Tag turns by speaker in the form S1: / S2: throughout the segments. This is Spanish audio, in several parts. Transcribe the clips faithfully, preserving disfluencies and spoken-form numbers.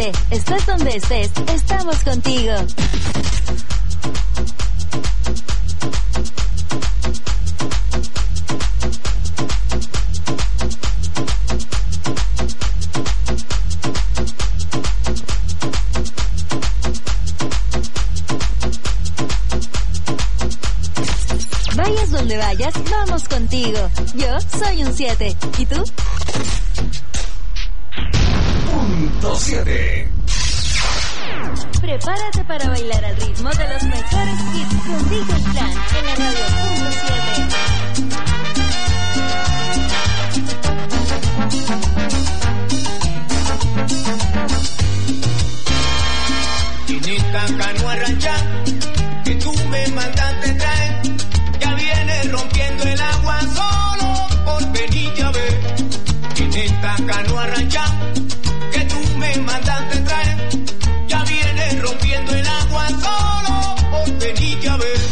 S1: siete. Estés donde estés, estamos contigo. Vayas donde vayas, vamos contigo. Yo soy un siete. ¿Y tú?
S2: Punto siete.
S1: Prepárate para bailar al ritmo de los mejores hits con D J Fran en la radio Punto siete.
S3: Chinita canoa rancha, que tú me mandaste traer, ya viene rompiendo el agua solo por venir a ver. Chinita canoa rancha, que tú me mandaste traer, ya viene rompiendo el agua solo por venir a ver.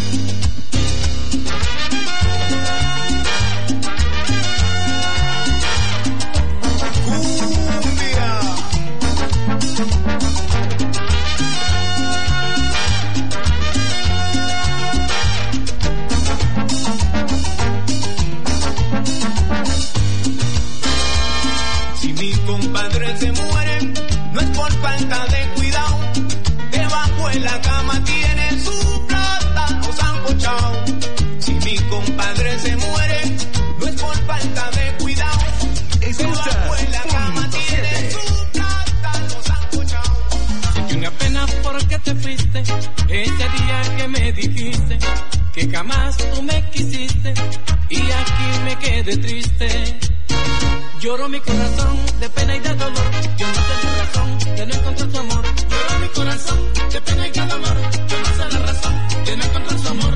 S3: Si mi compadre se muere, no es por falta de cuidado, debajo de la cama tiene su plata o sancochao. Si mi compadre se muere, no es por falta de cuidado, debajo de la cama tiene su plata o sancochao.
S4: Sentí una pena porque te fuiste, ese día que me dijiste que jamás tú me quisiste, y aquí me quedé triste. Lloro mi corazón de pena y de dolor, yo no sé la razón de no encontrar tu amor. Lloro mi corazón de pena y de dolor, yo no sé la razón de no encontrar tu amor.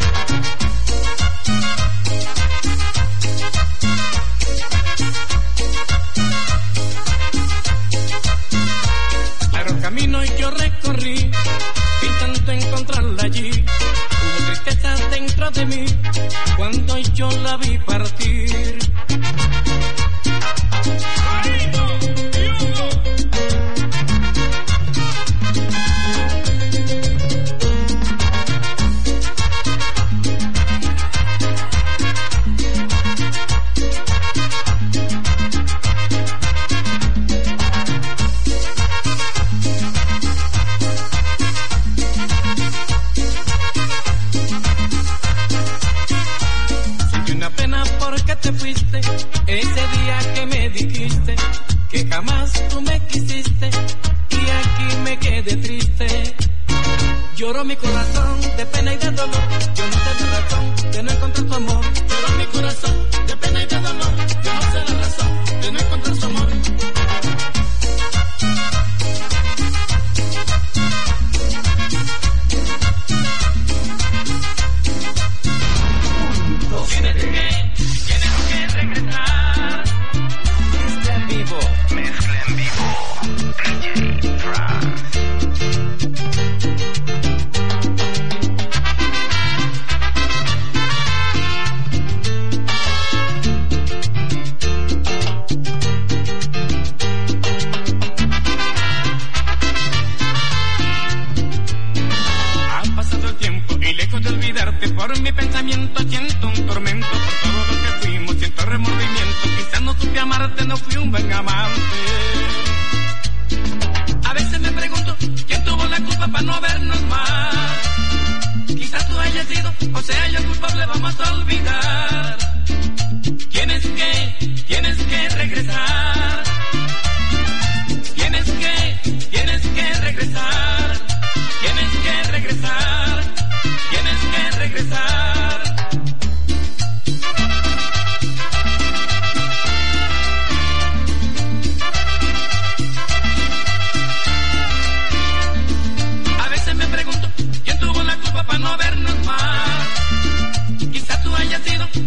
S4: Claro camino yo recorrí, intento encontrarla allí. Hubo tristeza dentro de mí cuando yo la vi partir. Te fuiste ese día que me dijiste que jamás tú me quisiste, y aquí me quedé triste. Lloro mi corazón de pena y de dolor, yo no sé la razón de no encontrar tu amor. Lloro mi corazón de pena y de dolor, yo no sé la razón de no encontrar tu amor. Por mi pensamiento siento un tormento, por todo lo que fuimos siento remordimiento. Quizás no supe amarte, no fui un buen amante. A veces me pregunto quién tuvo la culpa para no vernos más. Quizás tú hayas sido o sea yo el culpable, vamos a olvidar. Tienes que, tienes que regresar. Tienes que, tienes que regresar. Tienes que regresar. Tienes que regresar. A veces me pregunto quién tuvo la culpa para no vernos más. Quizás tú hayas sido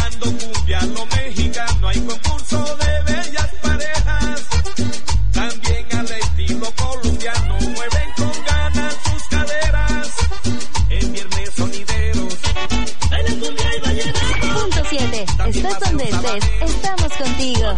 S3: bailando cumbia, lo mexicano, hay concurso de bellas parejas. También al estilo colombiano, mueven con ganas sus caderas. En viernes sonideros, bailan cumbia y vallenato.
S1: Punto siete. Estás donde estés, estamos contigo.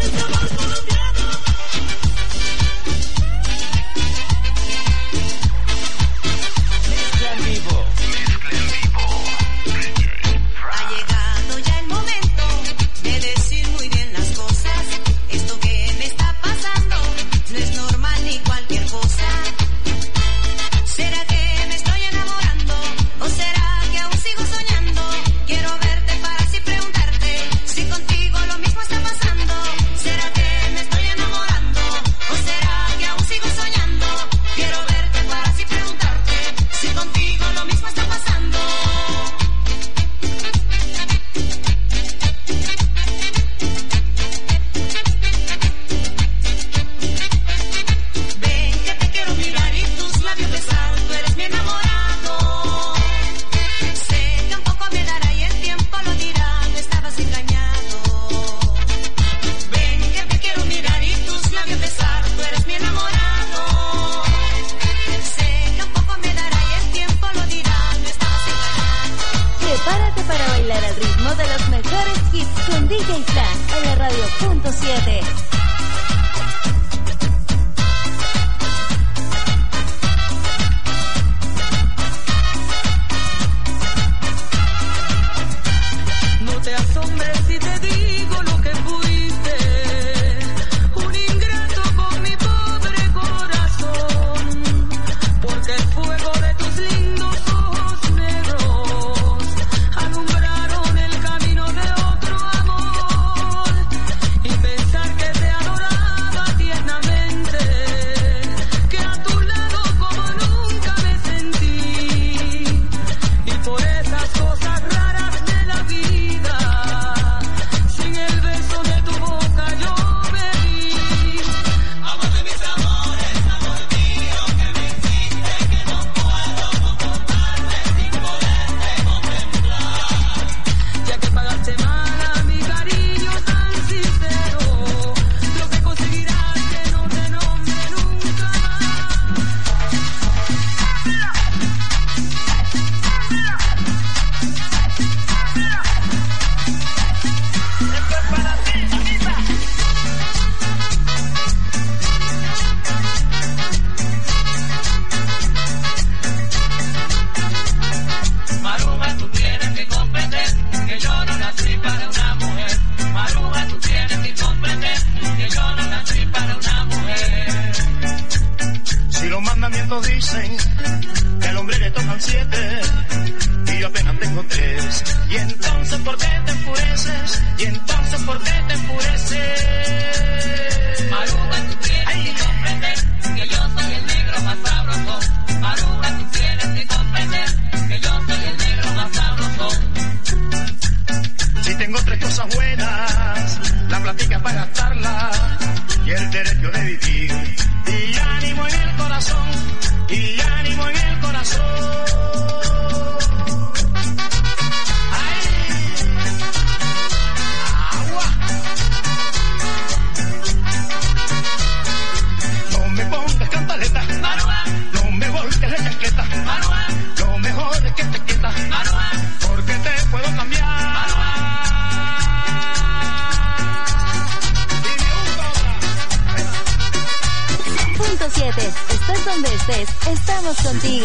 S1: Estés donde estés, estamos contigo.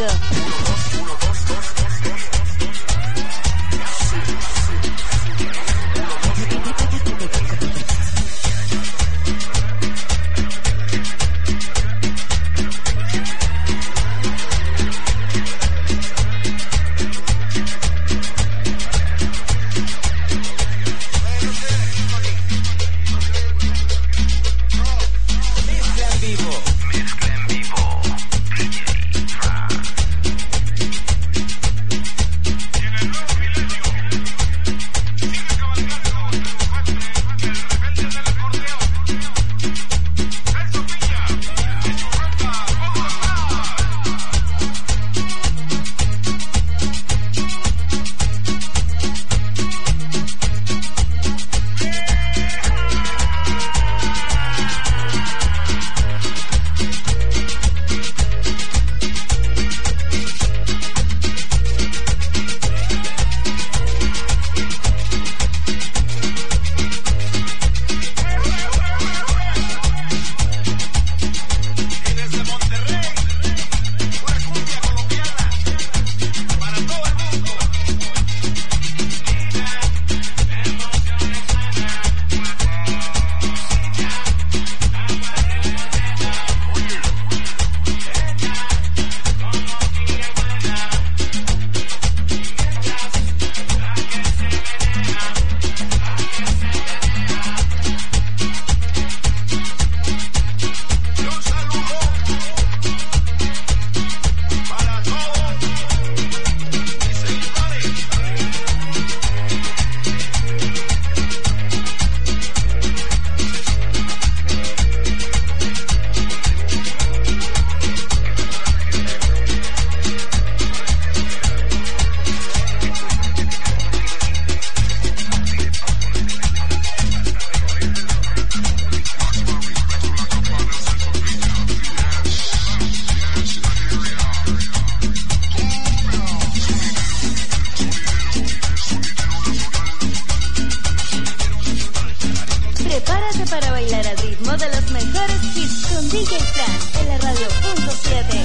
S1: ritmo de los mejores hits con D J Fran en la radio punto siete.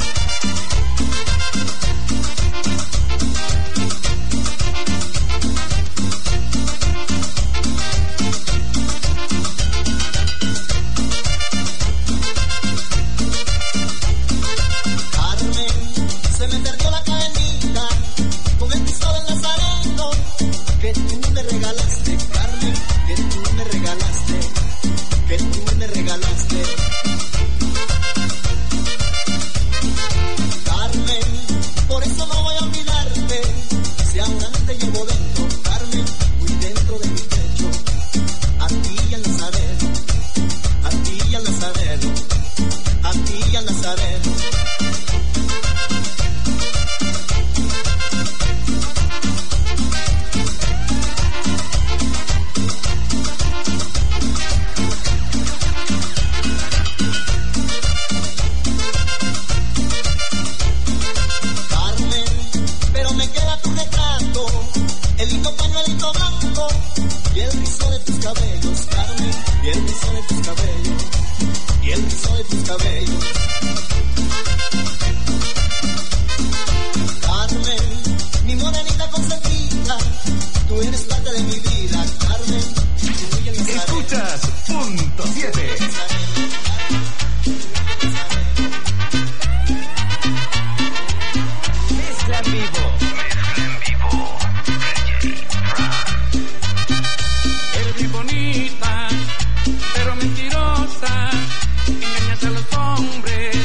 S4: Bonita, pero mentirosa, engañas a los hombres.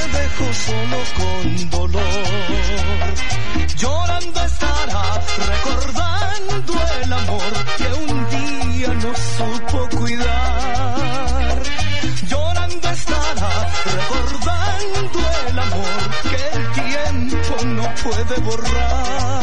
S5: dejo solo con dolor. Llorando estará, recordando el amor que un día no supo cuidar. Llorando estará, recordando el amor que el tiempo no puede borrar.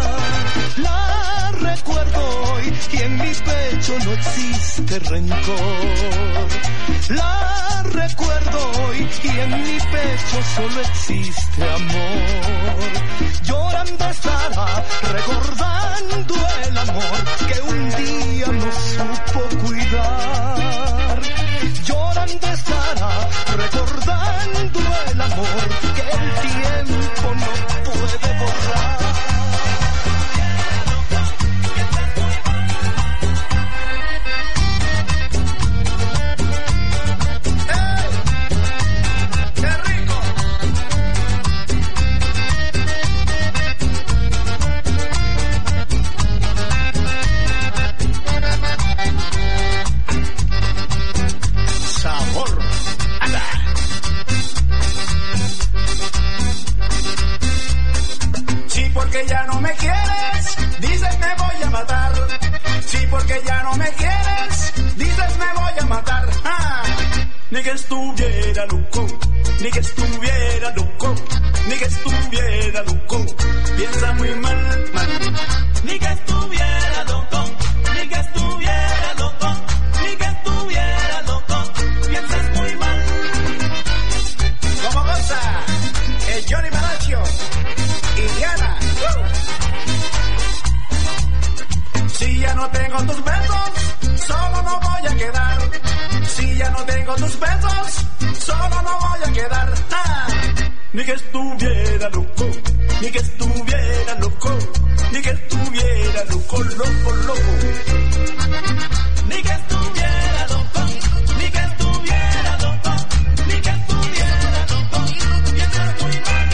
S5: La recuerdo hoy y en mi pecho no existe rencor. La recuerdo hoy y en mi pecho solo existe amor. Llorando estará, recordando el amor que un día no supo cuidar. Llorando estará, recordando el amor que el tiempo no puede borrar.
S3: Porque ya no me quieres, dices me voy a matar. Sí, porque ya no me quieres, dices me voy a matar. Ah. Ni que estuviera loco, ni que estuviera loco, ni que estuviera loco. Piensa muy mal, mal. Ni que estuviera loco, ni que estuviera loco, ni que estuviera loco. Piensas muy mal. ¿Cómo goza? El Johnny Malacho y Diana. Si ya no tengo tus besos, solo no voy a quedar. Si ya no tengo tus besos, solo no voy a quedar. Ah. Ni que estuviera loco, ni que estuviera loco, ni que estuviera loco, loco, loco. Ni que estuviera loco, ni que estuviera loco, ni que estuviera loco. Piensa muy mal.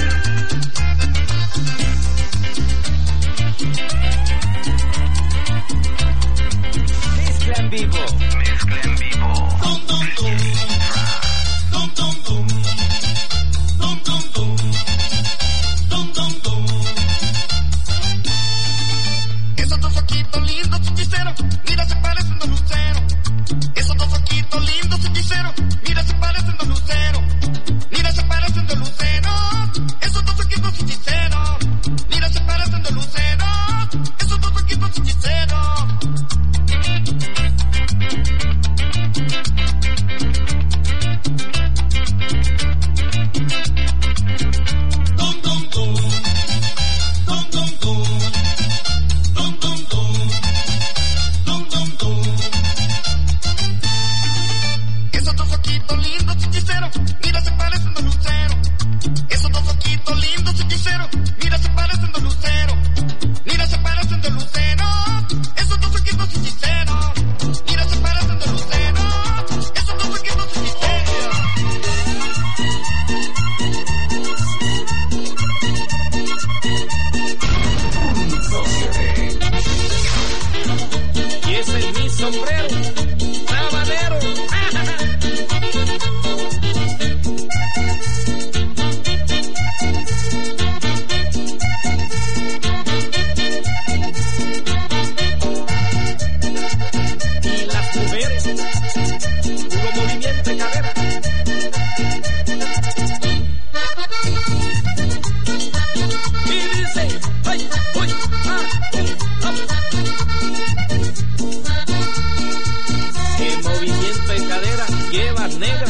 S6: Mezcla en vivo.
S2: Mezcla en vivo.
S3: Dum, dum, dum. Dum, dum, dum. Dum, dum, dum. Dum, dum, dum.
S7: Esos dos ojitos lindos, hechicero, mira se parecen dos luceros. Esos dos ojitos lindos, hechicero, mira se parecen dos luceros. Mira se parecen dos luceros. Esos dos ojitos hechiceros, mira se parecen dos luceros. Esos dos ojitos hechiceros. Dum, dum, dum. Dum, dum, dum. Dum, dum, dum. Dum, dum, dum. Esos dos ojitos lindos, hechicero, mira se parecen dos luceros. Esos dos ojitos lindos, hechicero, mira se parecen dos luceros. Mira se parecen dos luceros. Esos dos ojitos hechiceros, mira se parecen dos luceros. Esos dos ojitos hechiceros.
S4: Y ese es mi sombrero, sabanero. Y las mujeres, puro movimiento de cadera. Y dice, ay, uy, ah, um, ah. El movimiento de cadera lleva negra.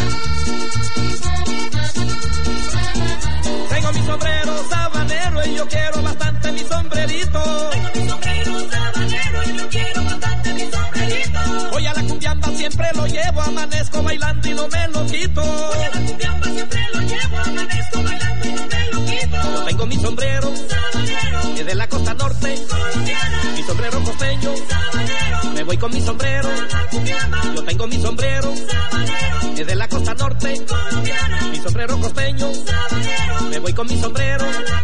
S4: Tengo mi sombrero sabanero y yo quiero bastante mi sombrerito. Tengo mi sombrero sabanero y yo quiero bastante mi sombrerito. Voy a la cumbiamba, siempre lo llevo, amanezco bailando y no me lo quito. Voy a la cumbiamba, siempre lo llevo, amanezco bailando y no me lo quito. Yo tengo mi sombrero sabanero, que es de la costa norte colombiana. Mi sombrero costeño sabanero, me voy con mi sombrero. Yo tengo mi sombrero sabanero, que es de la costa norte colombiana. Mi sombrero costeño sabanero, me voy con mi sombrero.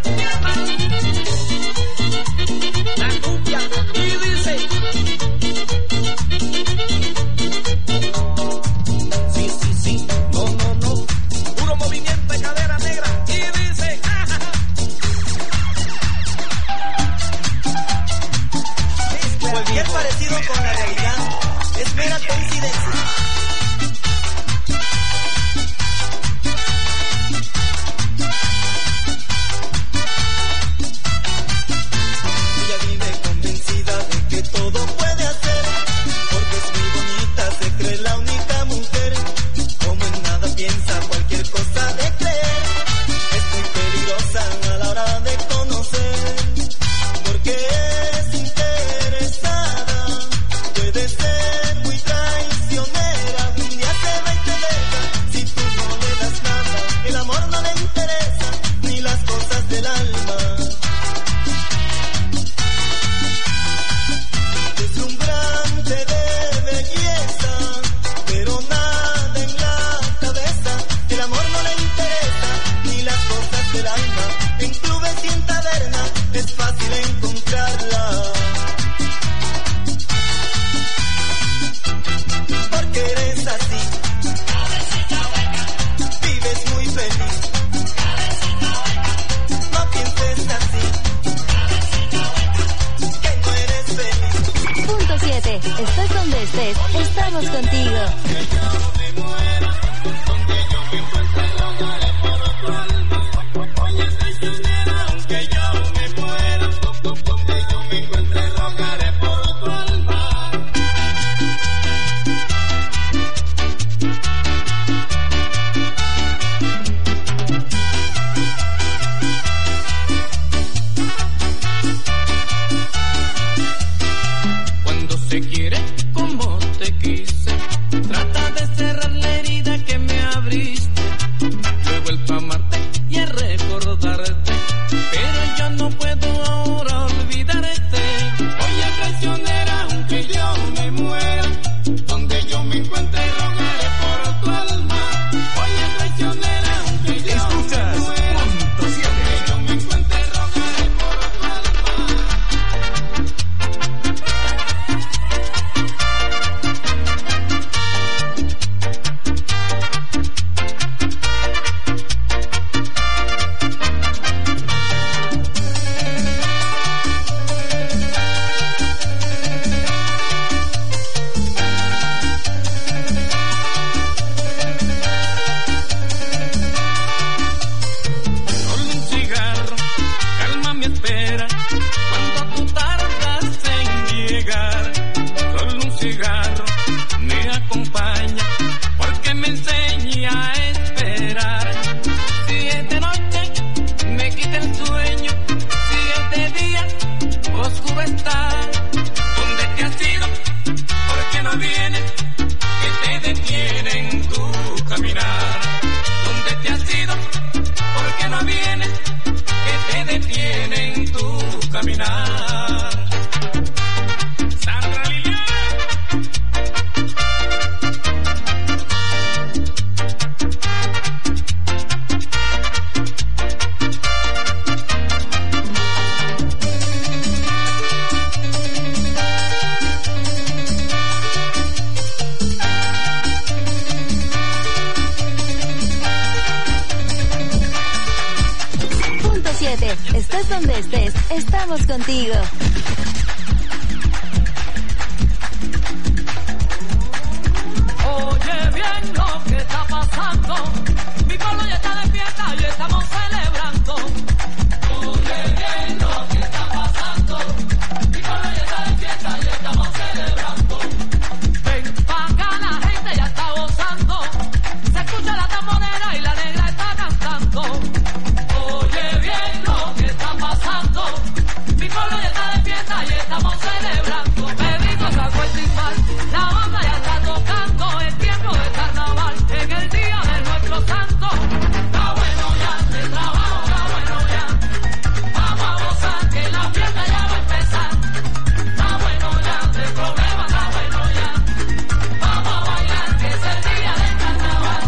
S4: La cumbia y dice. Sí, sí, sí, no, no, no. Puro movimiento de cadera negra.
S1: estamos contigo. Estés donde estés, estamos contigo.
S8: Oye bien lo que está pasando, mi pueblo ya está de fiesta y estamos celebrando. Oye bien lo que está pasando, mi pueblo ya está de fiesta y estamos celebrando. Ven pa' acá, la gente ya está gozando, se escucha la tamborera y la negra está cantando. Oye bien lo que está pasando, mi pueblo ya está de fiesta y estamos celebrando. Pedrito sacó el timbal, la banda ya está tocando, es tiempo de carnaval, en el día de nuestro santo. Está bueno ya, de trabajo está bueno ya, vamos a gozar que la fiesta ya va a empezar. Está bueno ya, de problemas está bueno ya, vamos a bailar que es el día del carnaval.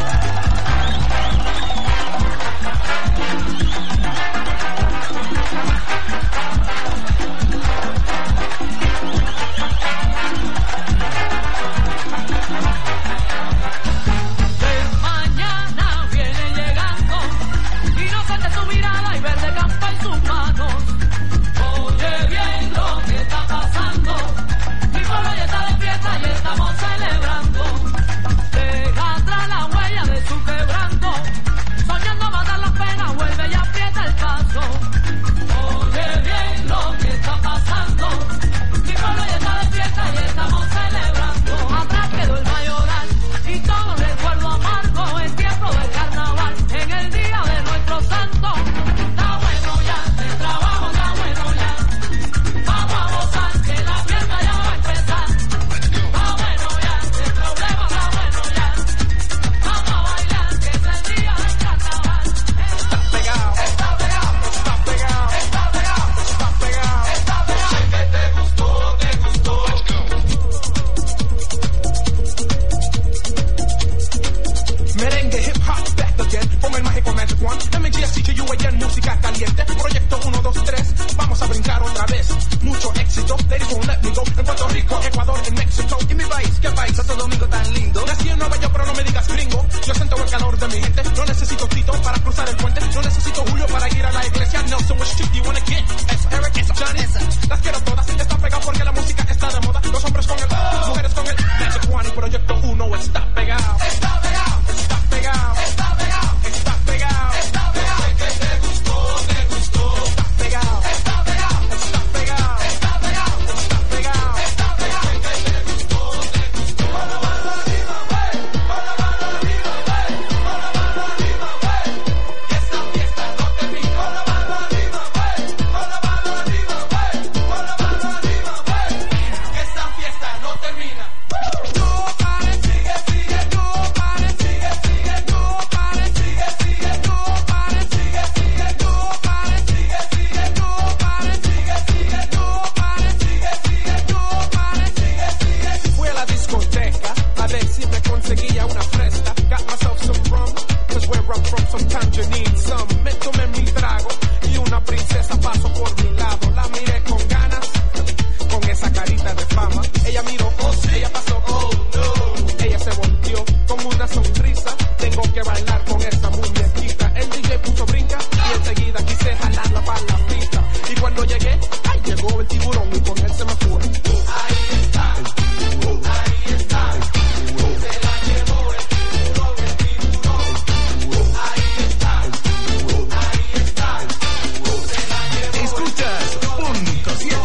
S8: De mañana viene llegando, inocente su mirada y verde campa en sus manos. Oye bien lo que está pasando, mi pueblo ya está de fiesta y estamos celebrando. Deja atrás la huella de su quebranto, soñando matar las penas, vuelve y aprieta el paso. Oye bien lo que está pasando, mi pueblo ya está de fiesta y estamos celebrando. Atrás quedó el mayoral y todo recuerdo amargo, es tiempo de carnaval, en el día de nuestro santo. Está bueno ya, de trabajo está bueno ya, vamos a gozar que la fiesta ya va a empezar. Está bueno ya, de problemas está bueno ya, vamos a bailar que es el día del carnaval.
S9: pasó por mi lado, la miré con ganas, con esa carita de fama. Ella miró, oh sí, ella pasó, oh no. Ella se volteó con una sonrisa. Tengo que bailar con esta muñequita. El D J puso brinca y enseguida quise jalarla para la pista. Y cuando llegué, ay, llegó el tiburón y con él se me fue. Ahí está, el tiburón, ahí está, el tiburón. Se la llevó el tiburón, el tiburón. Ahí está, el tiburón, ahí está, el tiburón. Se la llevó.
S2: Escuchas punto siete.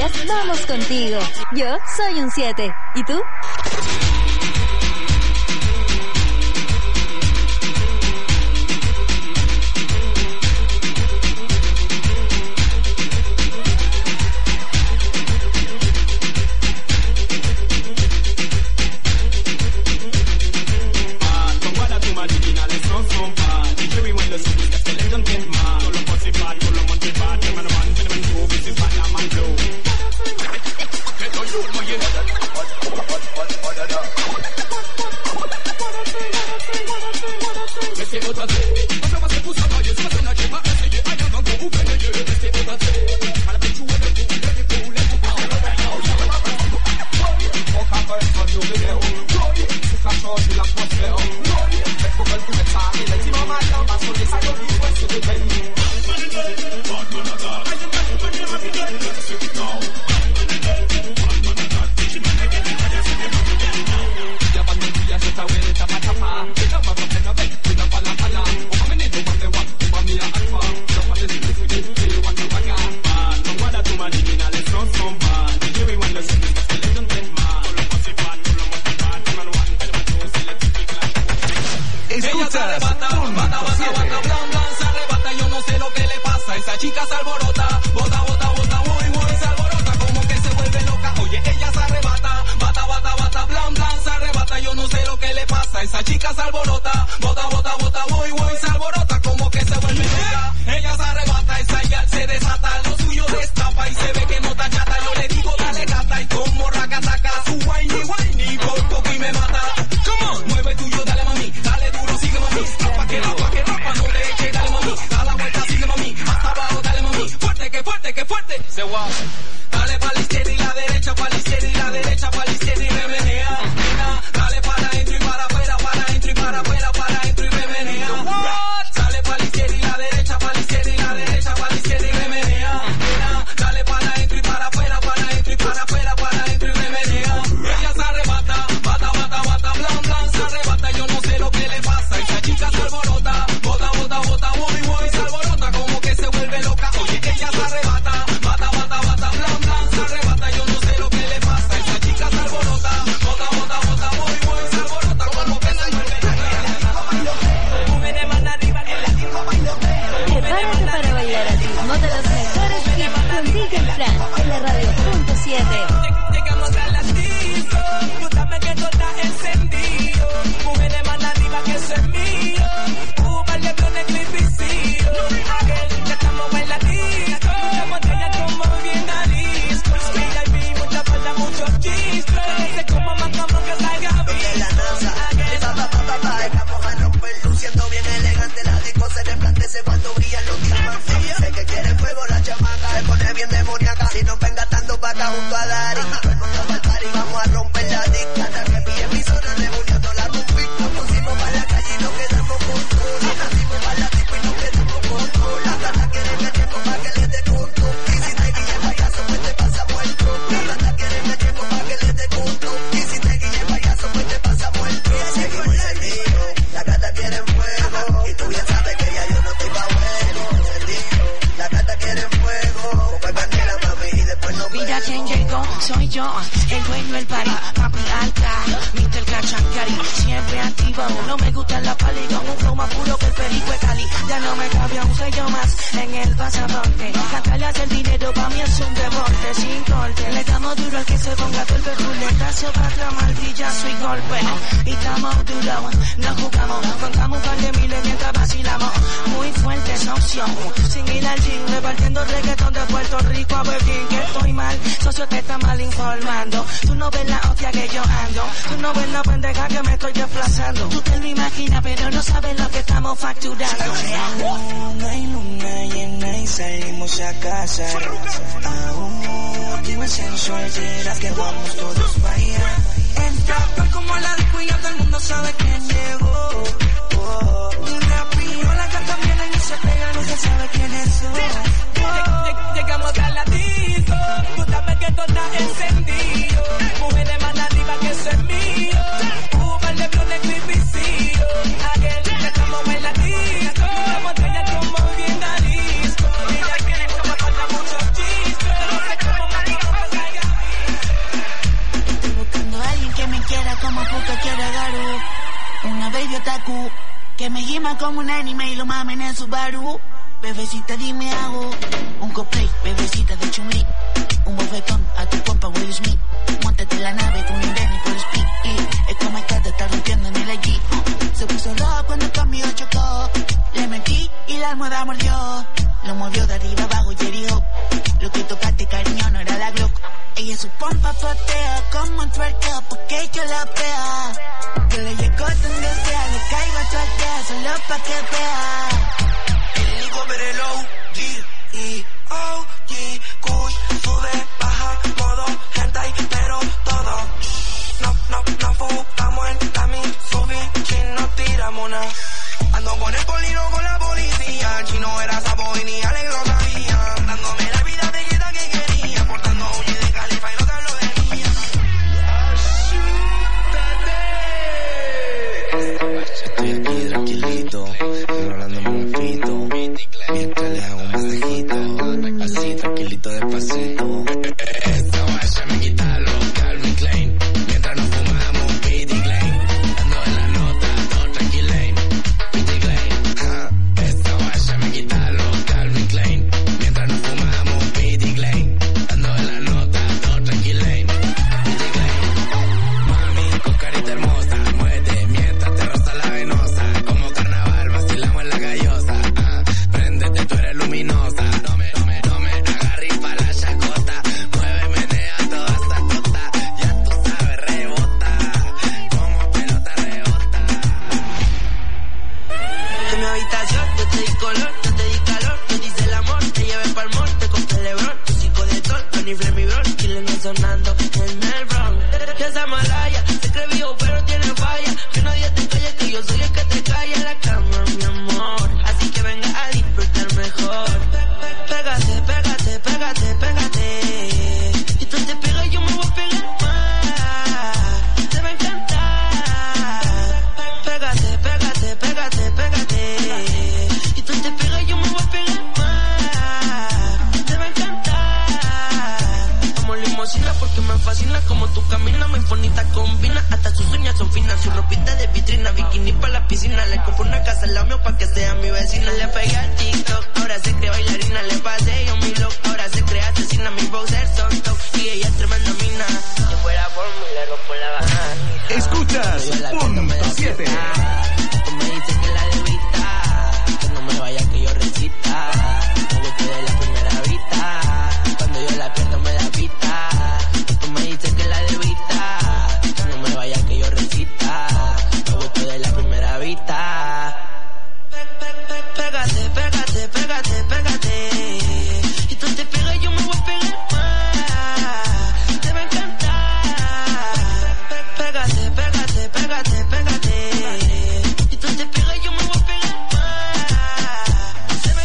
S1: estrellas, vamos contigo. Yo soy un siete. ¿Y tú?
S8: Como
S10: otaku, que me gima como un anime y lo mamen en Subaru. Bebecita, dime hago un cosplay, bebecita de Chun-Li, un bofetón a tu compa Will Smith. Móntate en la nave con un Danny por speed. Y es como el que te está rompiendo en el I G. Se puso rojo cuando conmigo chocó. Le metí y la almohada mordió. Lo movió de arriba abajo y dijo: lo que tocaste, cariño, no era la Glock. Ella su pompa flotea como un twerkeo porque yo la vea. Que le llegó donde sea, le caigo a twerkea solo pa' que vea.
S11: El Nico Perelo, G y O G, Kush, sube, baja, modo, hentai, pero todo. No, no, no fugamos en la Mitsubishi, no tiramos nada. Ando con el polino, con la policía, chino era sapo y ni Alex lo sabía. Dándome la vida de guita que quería, portando uñas de califa y no te hablo de mía.
S12: Estoy aquí tranquilito, rolando un fito, mientras le hago un masajito, así tranquilito despacito. Esta guacha me quita los Calvin Klein, mientras nos fumamos Pity Klein, dando en la nota todo tranquilain, Pity Klein. Ja, esta guacha me quita los Calvin Klein, mientras nos fumamos Pity Klein, dando en la nota todo tranquilain, Pity Klein. Mami, con carita hermosa, muévete mientras te roza la venosa, como carnaval vacilamos en la gallosa. Ah, préndete, tú eres luminosa. No me, no me, no me agarres pa' la chacota. Mueve, menea toda esa cota. Ya tú sabes, rebota. Como pelota rebota.
S11: En mi habitación yo te di color, yo te di calor, yo te hice el amor, te llevé pa'l mall, te compré el Lebron, tu psico de sol, Tony Flemmy Bron, Killing sonando en el Bronx. Que esa malaya se cree viejo pero tiene falla, que nadie te calle, que yo soy el que te calla en la cama, mi amor. Así que venga a disfrutar mejor. Pégate, pégate, pégate, pégate. Y tú te pegas y yo me voy a pegar más. Te va a encantar. Pégate, pégate, pégate, pégate. Y tú te pegas y yo me voy a pegar más. Te va a encantar. Como limosina porque me fascina como tú caminas, muy bonita combina. Hasta sus uñas son finas, su ropita de vitrina, bikini pa' la piscina. Le compro una casa al lado mío pa' que sea mi vecina. Le pegué al TikTok, ahora se cree bailarina. Le pasé yo mi look, ahora se cree asesina. Mi browser son top y ella es tremenda mina. Si fuera por mí le rompo la bajada.
S2: Escuchas punto siete.
S11: Tú me dices que la debita, que no me vaya que yo recita. Me gustó de la primera vista, cuando yo la pierdo me da pita. Tú me dices que la debita, que no me vaya que yo recita. Me gustó de la primera vista. Pégate, pégate, pégate, pégate. Y tú te pegas y yo me voy a pegar más. Te va a encantar. Pégate, pégate, pégate, pégate. Y tú te pegas y yo me voy a pegar más. Te va a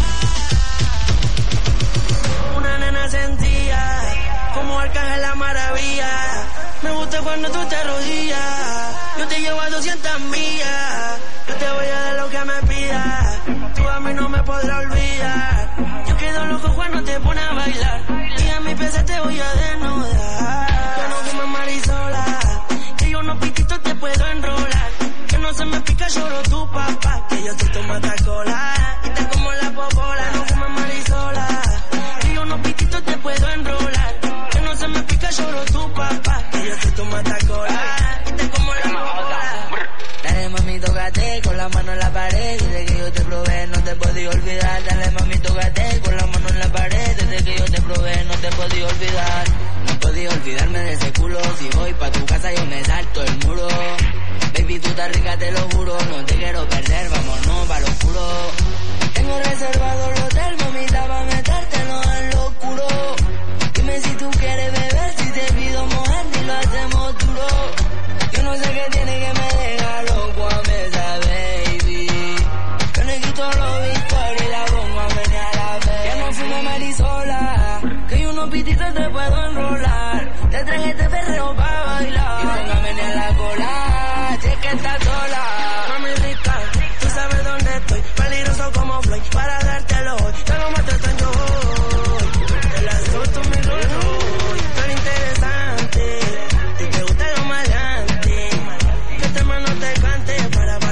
S11: encantar. Una nena sentía como Arcángel la maravilla. Me gusta cuando tú te arrodillas. Yo te llevo a doscientas millas. Yo te voy a dar lo que me pidas. Tú a mí no me podrás olvidar. Yo quedo loco cuando te pones a bailar. Y a mi pieza te voy a desnudar. Yo no fumo marisola, que yo no piquito te puedo enrolar. Que no se me pica, lloro tu papá. Que yo soy tu matacola y te como la popola. No fumo marisola, que yo no piquito te puedo enrolar. Que no se me pica, lloro tu papá. Que yo soy tu matacola y te como la popola. Dale mami, tócate con la mano en la pared. Desde que yo te probé no te podía olvidar. Dale mami, tócate con la mano en la pared. Desde que yo te probé no te podía olvidar. No podía olvidarme de ese culo. Si voy pa' tu casa yo me salto el muro. Baby, tú estás rica, te lo juro. No te quiero perder, vámonos pa' lo oscuro. Tengo reservado el hotel, mamita, pa' metértelo en lo oscuro. Dime si tú quieres beber, si te pido mojar y lo hacemos duro. Yo no sé qué tiene que me deja loco a mesa, baby. Yo le quito los Victoria y la pongo a menear la vez. Ya no fumo marisola, que yo unos pititos te puedo enrolar. Te traje este perreo pa' bailar y pongo a menear la cola. Si es que estás sola, mami rica, tú sabes dónde estoy. Peligroso como Floyd, para dártelo hoy. Te lo mato tan yo voy. Te la suelto mi Rolls Royce. Tan interesante, si te gusta lo maleante. Que este man no te cante para bailar.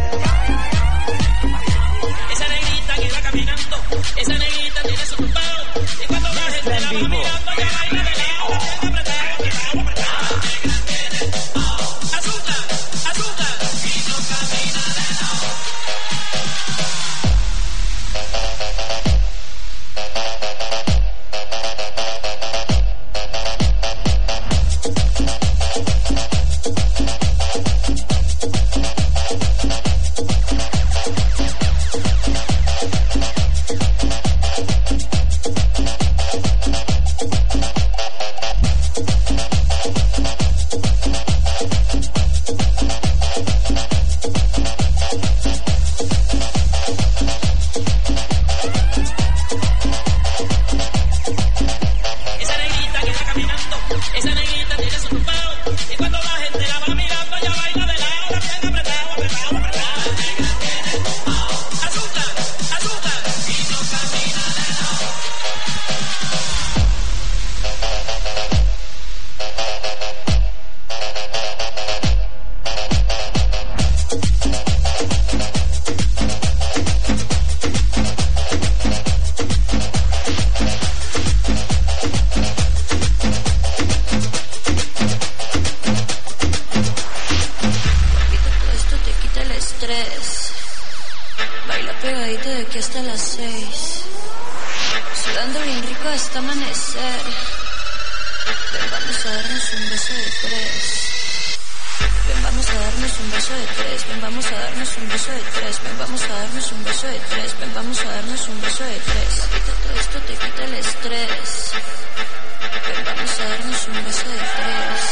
S13: estrés. Baila pegadito de aquí hasta las seis. Sudando bien rico hasta amanecer. Ven, vamos a darnos un beso de tres. Ven, vamos a darnos un beso de tres. Ven, vamos a darnos un beso de tres. Ven, vamos a darnos un beso de tres. Ven, vamos a darnos un beso de tres. Quita todo esto, te quita el estrés. Ven, vamos a darnos un beso de tres.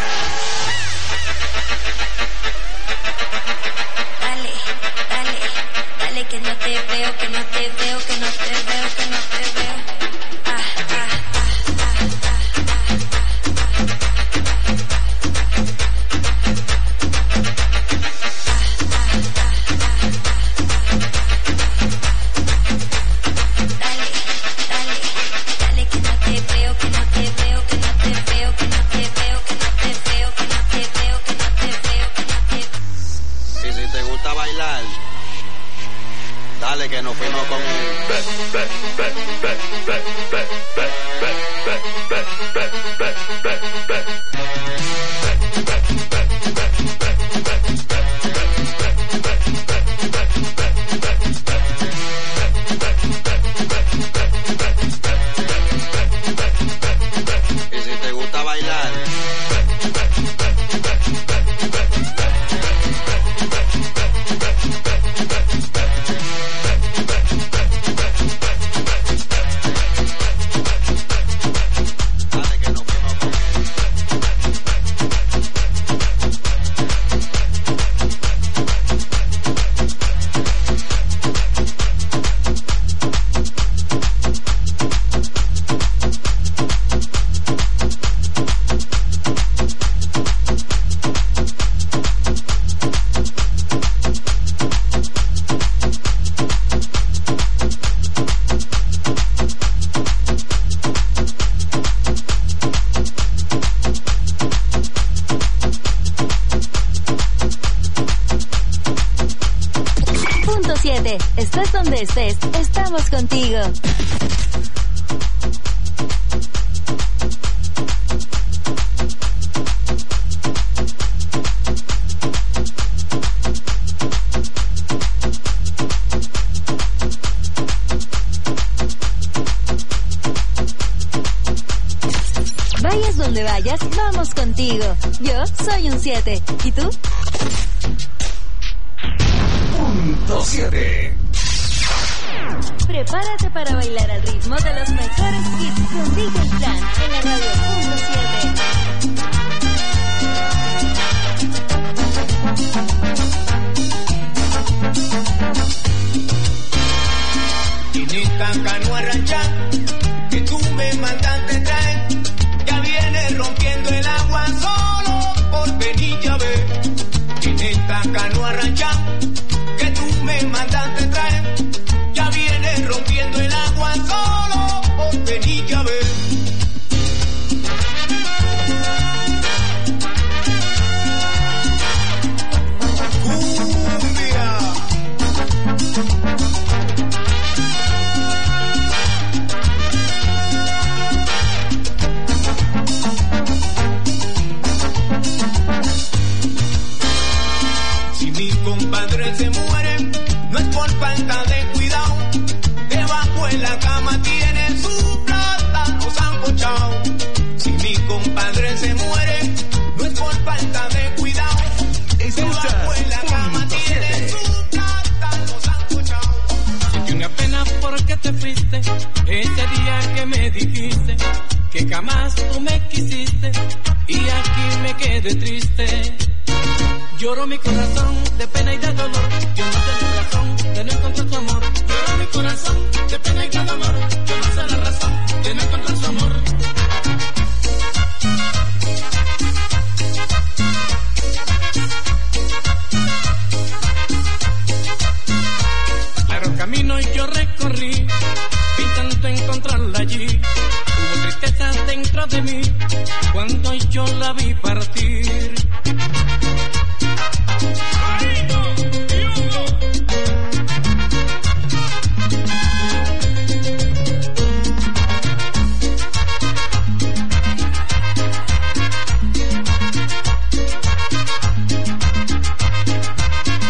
S13: Dale, dale, dale que no te veo, que no te veo, que no te veo, que no te veo. Ah, ah, ah, ah, ah, ah, Dale, dale, dale que no te veo, que no te veo, que no te veo, que no te veo, que no te veo, que no te veo, que no te veo, que no te veo.
S12: Y si te gusta bailar, dale que nos fuimos con él. Y si te gusta bailar,
S1: Estés donde estés, estamos contigo. Vayas donde vayas, vamos contigo. Yo soy un siete. ¿Y tú?
S2: Punto siete.
S1: Prepárate para bailar al ritmo de los mejores hits con D J Fran en la radio punto siete.
S3: Chinita cano arranchar, que tú me mandaste traer, ya viene rompiendo el agua solo por venir ya ver. Chinita cano arranchar, que tú me mandaste traer, ya viene rompiendo el agua solo por venir ya ver. Si mi compadre se muere, no es por falta de cuidado, debajo en la cama tiene su plata, los han cochado. Si mi compadre se muere, no es por falta de cuidado, debajo en la cama tiene su plata, los han cochado.
S4: Sentí una pena porque te fuiste, ese día que me dijiste que jamás tú me quisiste y aquí me quedé triste. Lloro mi corazón de pena y de dolor, yo no sé la razón de no encontrar tu amor. Lloro mi corazón de pena y de dolor, yo no sé la razón de no encontrar su amor. Claro camino yo recorrí, intento encontrarla allí. Hubo tristeza dentro de mí cuando yo la vi partir.